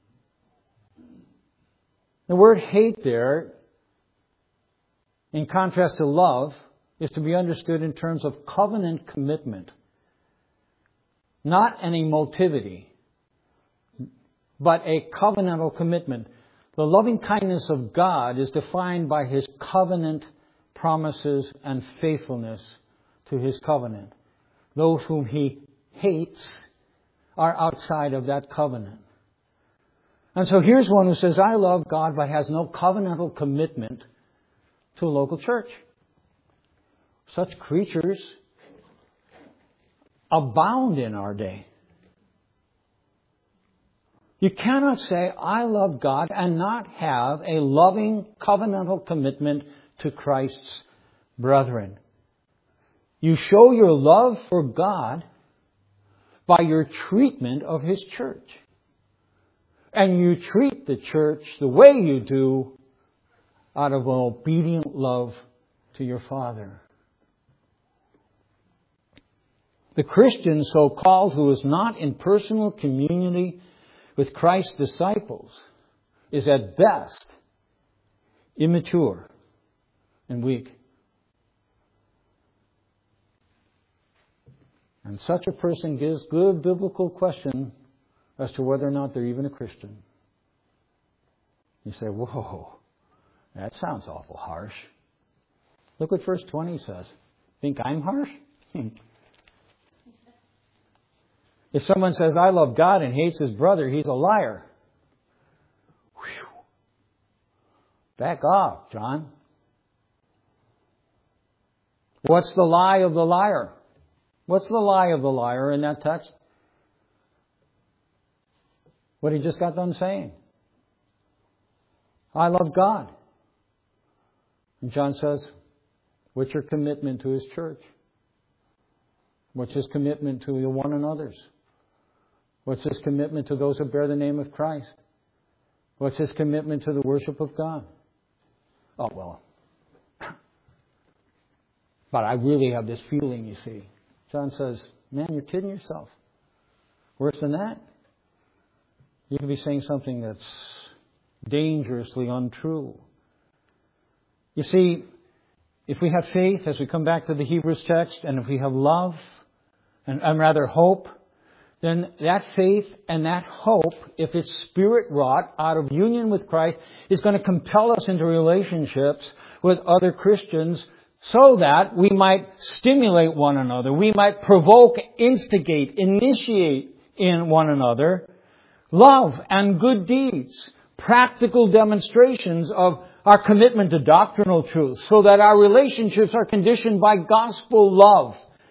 The word hate there, in contrast to love, is to be understood in terms of covenant commitment. Not an emotivity, but a covenantal commitment. The loving kindness of God is defined by his covenant promises and faithfulness to his covenant. Those whom he hates are outside of that covenant. And so here's one who says, I love God, but has no covenantal commitment to a local church. Such creatures abound in our day. You cannot say, I love God, and not have a loving covenantal commitment to Christ's brethren. You show your love for God by your treatment of his church. And you treat the church the way you do out of an obedient love to your Father. The Christian, so called, who is not in personal community with Christ's disciples, is at best immature and weak. And such a person gives good biblical question as to whether or not they're even a Christian. You say, whoa, that sounds awful harsh. Look what verse 20 says. Think I'm harsh? If someone says, I love God and hates his brother, he's a liar. Whew. Back off, John. What's the lie of the liar? What's the lie of the liar in that text? What he just got done saying. I love God. And John says, what's your commitment to his church? What's his commitment to your one another's? What's his commitment to those who bear the name of Christ? What's his commitment to the worship of God? Oh, well. But I really have this feeling, you see. John says, man, you're kidding yourself. Worse than that, you could be saying something that's dangerously untrue. You see, if we have faith, as we come back to the Hebrews text, and if we have love, and rather hope, then that faith and that hope, if it's Spirit-wrought out of union with Christ, is going to compel us into relationships with other Christians so that we might stimulate one another. We might provoke, instigate, initiate in one another love and good deeds, practical demonstrations of our commitment to doctrinal truth, so that our relationships are conditioned by gospel love,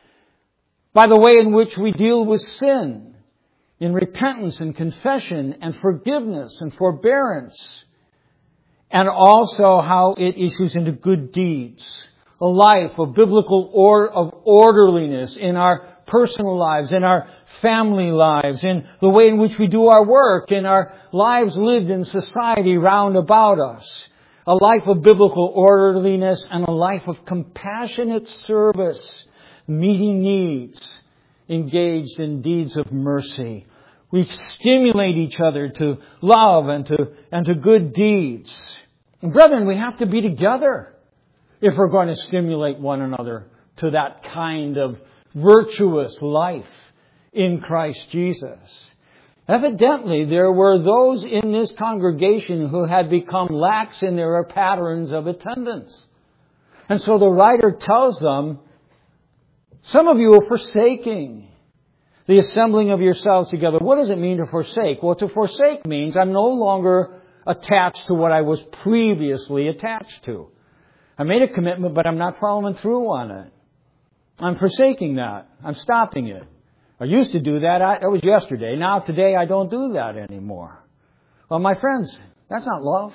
by the way in which we deal with sin, in repentance and confession and forgiveness and forbearance, and also how it issues into good deeds, a life of biblical orderliness in our personal lives, in our family lives, in the way in which we do our work, in our lives lived in society round about us. A life of biblical orderliness and a life of compassionate service, meeting needs, engaged in deeds of mercy. We stimulate each other to love and to good deeds. And brethren, we have to be together if we're going to stimulate one another to that kind of virtuous life in Christ Jesus. Evidently, there were those in this congregation who had become lax in their patterns of attendance. And so the writer tells them, some of you are forsaking the assembling of yourselves together. What does it mean to forsake? Well, to forsake means I'm no longer attached to what I was previously attached to. I made a commitment, but I'm not following through on it. I'm forsaking that. I'm stopping it. I used to do that. That was yesterday. Now, today, I don't do that anymore. Well, my friends, that's not love.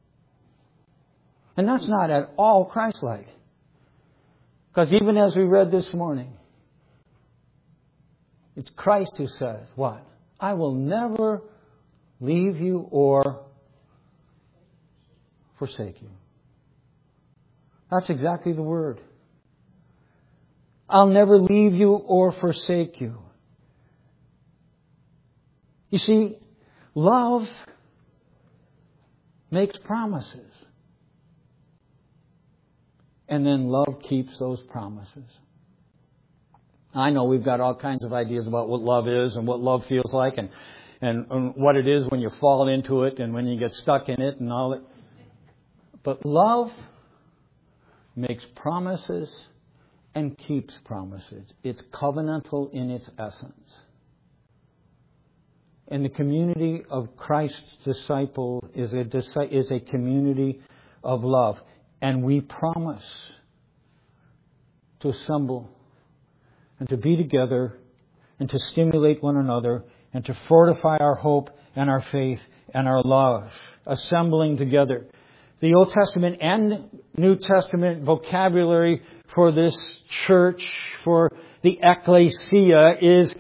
And that's not at all Christ-like. Because even as we read this morning, it's Christ who says, what? I will never leave you or forsake you. That's exactly the word. I'll never leave you or forsake you. You see, love makes promises. And then love keeps those promises. I know we've got all kinds of ideas about what love is and what love feels like and what it is when you fall into it and when you get stuck in it and all that. But love makes promises and keeps promises. It's covenantal in its essence. And the community of Christ's disciple is a community of love. And we promise to assemble and to be together and to stimulate one another and to fortify our hope and our faith and our love. Assembling together. The Old Testament and New Testament vocabulary for this church, for the ecclesia, is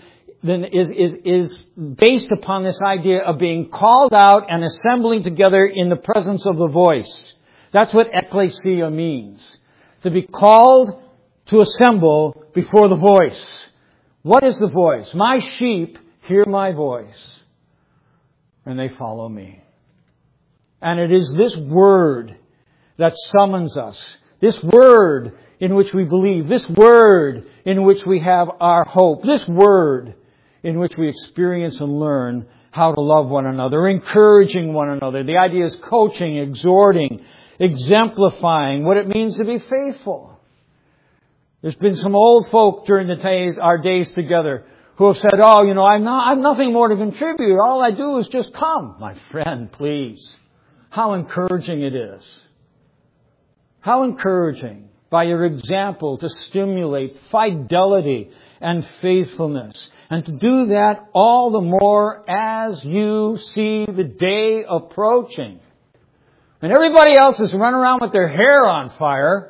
based upon this idea of being called out and assembling together in the presence of the voice. That's what ecclesia means. To be called to assemble before the voice. What is the voice? My sheep hear my voice, and they follow me. And it is this word that summons us. This word in which we believe. This word in which we have our hope. This word in which we experience and learn how to love one another, encouraging one another. The idea is coaching, exhorting, exemplifying what it means to be faithful. There's been some old folk during our days together who have said, oh, I've nothing more to contribute. All I do is just come. My friend, please. How encouraging it is. How encouraging by your example to stimulate fidelity and faithfulness. And to do that all the more as you see the day approaching. And everybody else is running around with their hair on fire.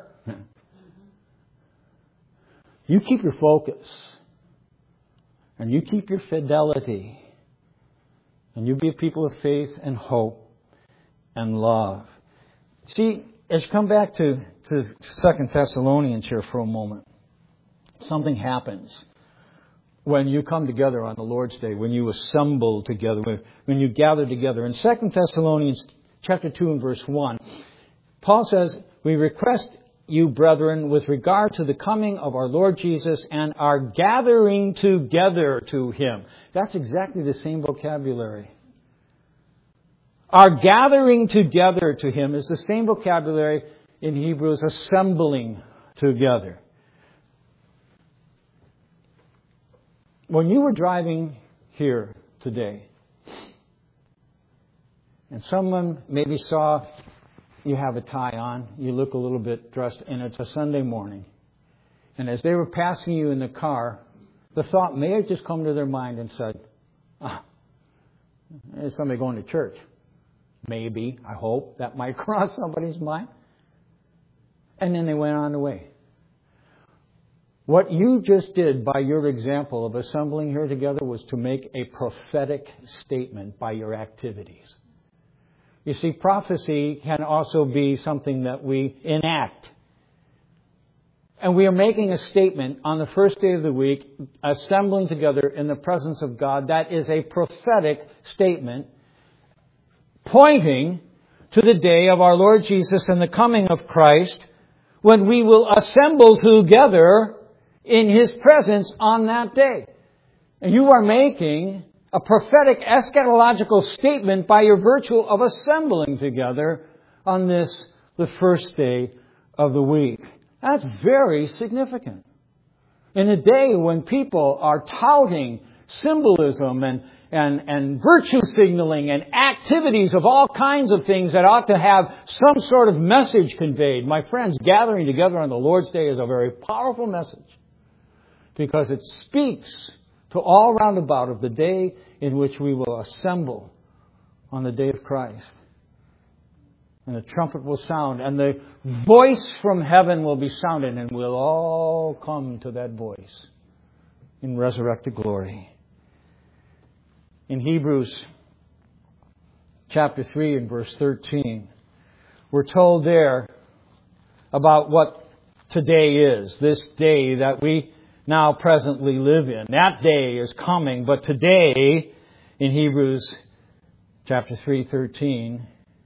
You keep your focus. And you keep your fidelity. And you be a people of faith and hope and love. See, as you come back to 2 Thessalonians here for a moment, something happens when you come together on the Lord's Day, when you assemble together, when you gather together. In 2 Thessalonians chapter 2 and verse 1, Paul says, we request you, brethren, with regard to the coming of our Lord Jesus and our gathering together to Him. That's exactly the same vocabulary. Our gathering together to Him is the same vocabulary in Hebrew as assembling together. When you were driving here today, and someone maybe saw you have a tie on, you look a little bit dressed, and it's a Sunday morning. And as they were passing you in the car, the thought may have just come to their mind and said, there's somebody going to church. Maybe, I hope, that might cross somebody's mind. And then they went on the way. What you just did by your example of assembling here together was to make a prophetic statement by your activities. You see, prophecy can also be something that we enact. And we are making a statement on the first day of the week, assembling together in the presence of God. That is a prophetic statement pointing to the day of our Lord Jesus and the coming of Christ, when we will assemble together in His presence on that day. And you are making a prophetic eschatological statement by your virtue of assembling together on this, the first day of the week. That's very significant. In a day when people are touting symbolism and virtue signaling and activities of all kinds of things that ought to have some sort of message conveyed. My friends, gathering together on the Lord's Day is a very powerful message because it speaks to all round about of the day in which we will assemble on the day of Christ. And the trumpet will sound, and the voice from heaven will be sounded, and we'll all come to that voice in resurrected glory. In Hebrews chapter 3 and verse 13, we're told there about what today is, this day that we now presently live in. That day is coming, but today, in Hebrews chapter 3:13,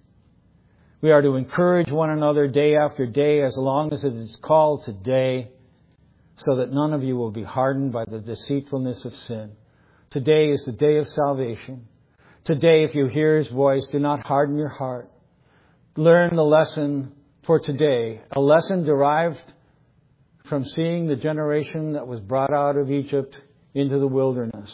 we are to encourage one another day after day as long as it is called today, so that none of you will be hardened by the deceitfulness of sin. Today is the day of salvation. Today, if you hear His voice, do not harden your heart. Learn the lesson for today, a lesson derived from seeing the generation that was brought out of Egypt into the wilderness.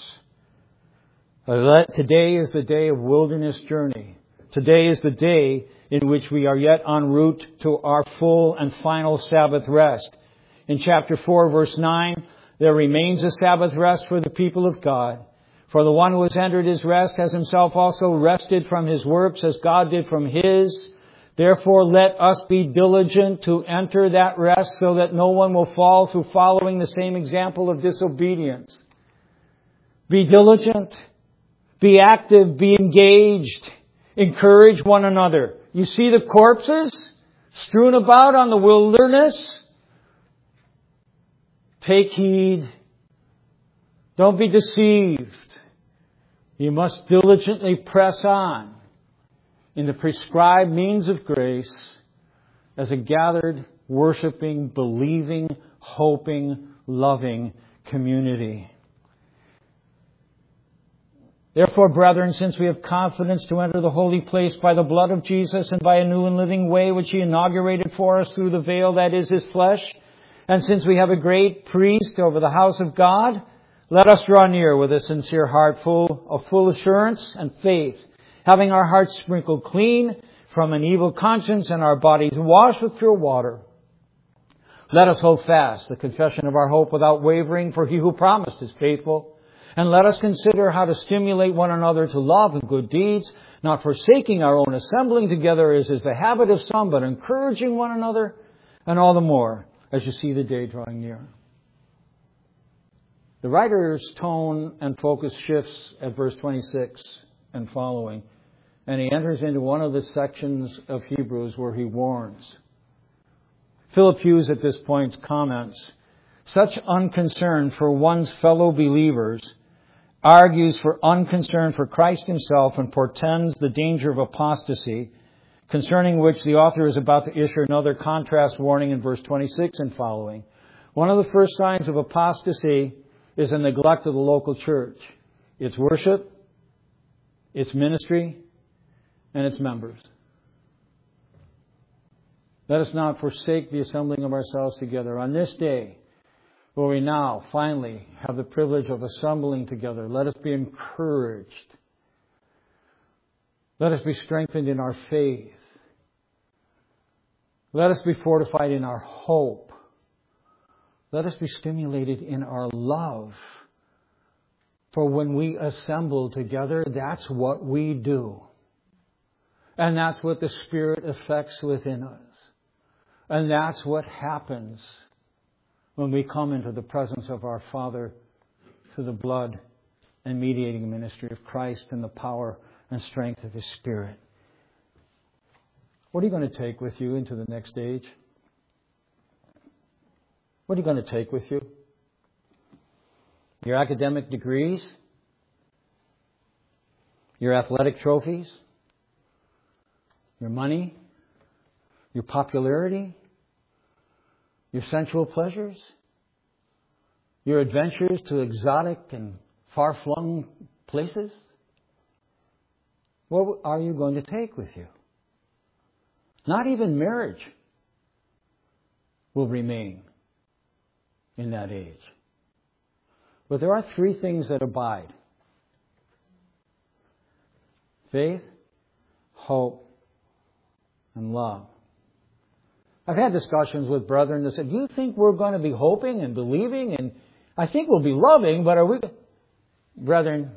Today is the day of wilderness journey. Today is the day in which we are yet en route to our full and final Sabbath rest. In chapter 4, verse 9, there remains a Sabbath rest for the people of God. For the one who has entered His rest has himself also rested from his works as God did from His. Therefore, let us be diligent to enter that rest so that no one will fall through following the same example of disobedience. Be diligent. Be active. Be engaged. Encourage one another. You see the corpses strewn about on the wilderness? Take heed. Don't be deceived. You must diligently press on in the prescribed means of grace as a gathered, worshiping, believing, hoping, loving community. Therefore, brethren, since we have confidence to enter the holy place by the blood of Jesus and by a new and living way which He inaugurated for us through the veil that is His flesh, And since we have a great priest over the house of God, let us draw near with a sincere heart full of full assurance and faith, having our hearts sprinkled clean from an evil conscience and our bodies washed with pure water. Let us hold fast the confession of our hope without wavering, for He who promised is faithful. And let us consider how to stimulate one another to love and good deeds, not forsaking our own assembling together as is the habit of some, but encouraging one another, and all the more as you see the day drawing near. The writer's tone and focus shifts at verse 26 and following, and he enters into one of the sections of Hebrews where he warns. Philip Hughes at this point comments, such unconcern for one's fellow believers argues for unconcern for Christ Himself and portends the danger of apostasy, concerning which the author is about to issue another contrast warning in verse 26 and following. One of the first signs of apostasy is a neglect of the local church, its worship, its ministry, and its members. Let us not forsake the assembling of ourselves together. On this day, where we now finally have the privilege of assembling together, let us be encouraged. Let us be strengthened in our faith. Let us be fortified in our hope. Let us be stimulated in our love. For when we assemble together, that's what we do. And that's what the Spirit effects within us. And that's what happens when we come into the presence of our Father through the blood and mediating ministry of Christ and the power and strength of His Spirit. What are you going to take with you into the next age? What are you going to take with you? Your academic degrees? Your athletic trophies? Your money? Your popularity? Your sensual pleasures? Your adventures to exotic and far-flung places? What are you going to take with you? Not even marriage will remain in that age. But there are three things that abide: faith, hope, and love. I've had discussions with brethren that said, do you think we're going to be hoping and believing? And I think we'll be loving, but are we... Brethren,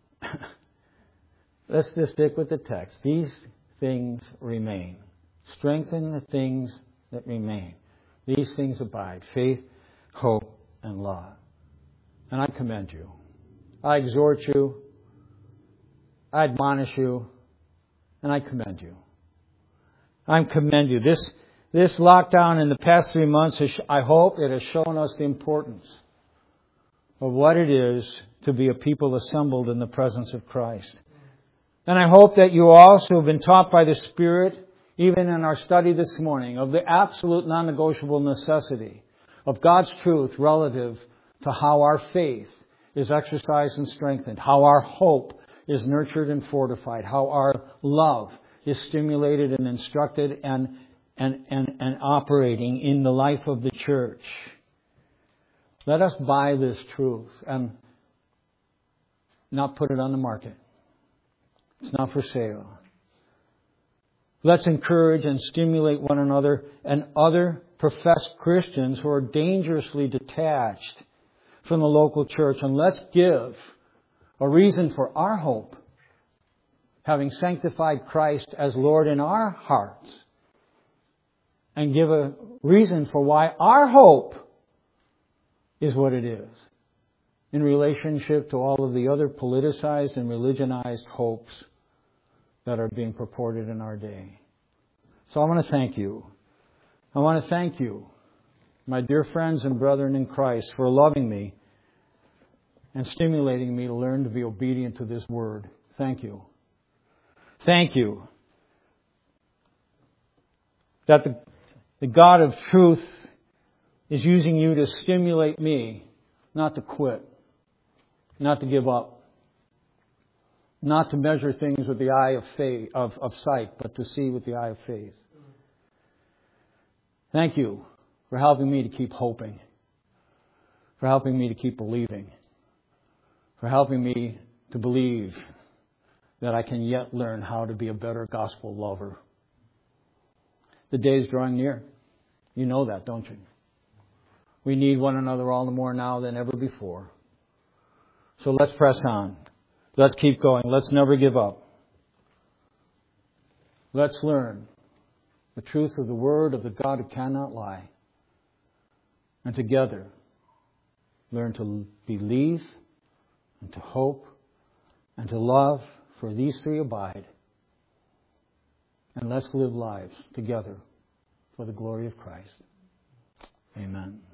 let's just stick with the text. These things remain. Strengthen the things that remain. These things abide: faith, hope, and love. And I commend you. I exhort you. I admonish you. And I commend you. I commend you. This lockdown in the past 3 months, I hope it has shown us the importance of what it is to be a people assembled in the presence of Christ. And I hope that you also have been taught by the Spirit, even in our study this morning, of the absolute non-negotiable necessity of God's truth relative to how our faith is exercised and strengthened, how our hope is nurtured and fortified, how our love is stimulated and instructed and operating in the life of the church. Let us buy this truth and not put it on the market. It's not for sale. Let's encourage and stimulate one another and other professed Christians who are dangerously detached from the local church. And let's give a reason for our hope, having sanctified Christ as Lord in our hearts, and give a reason for why our hope is what it is in relationship to all of the other politicized and religionized hopes that are being purported in our day. So I want to thank you. I want to thank you, my dear friends and brethren in Christ, for loving me and stimulating me to learn to be obedient to this word. Thank you. Thank you that the God of truth is using you to stimulate me not to quit, not to give up, not to measure things with the eye of faith, of sight, but to see with the eye of faith. Thank you for helping me to keep hoping, for helping me to keep believing, for helping me to believe that I can yet learn how to be a better gospel lover. The day is drawing near. You know that, don't you? We need one another all the more now than ever before. So let's press on. Let's keep going. Let's never give up. Let's learn the truth of the Word of the God who cannot lie. And together, learn to believe and to hope and to love, for these three abide. And let's live lives together for the glory of Christ. Amen.